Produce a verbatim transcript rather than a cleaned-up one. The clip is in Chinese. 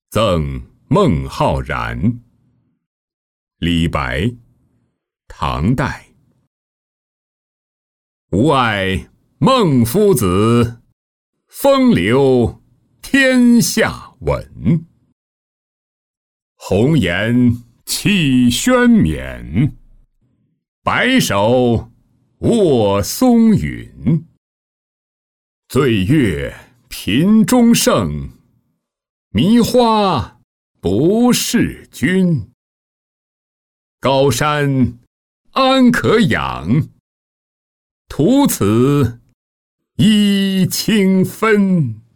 赠孟浩然。李白，唐代。吾爱孟夫子，风流天下闻。红颜弃轩冕，白首卧松云。醉月频中圣，迷花不是君。高山安可仰，徒此揖清分。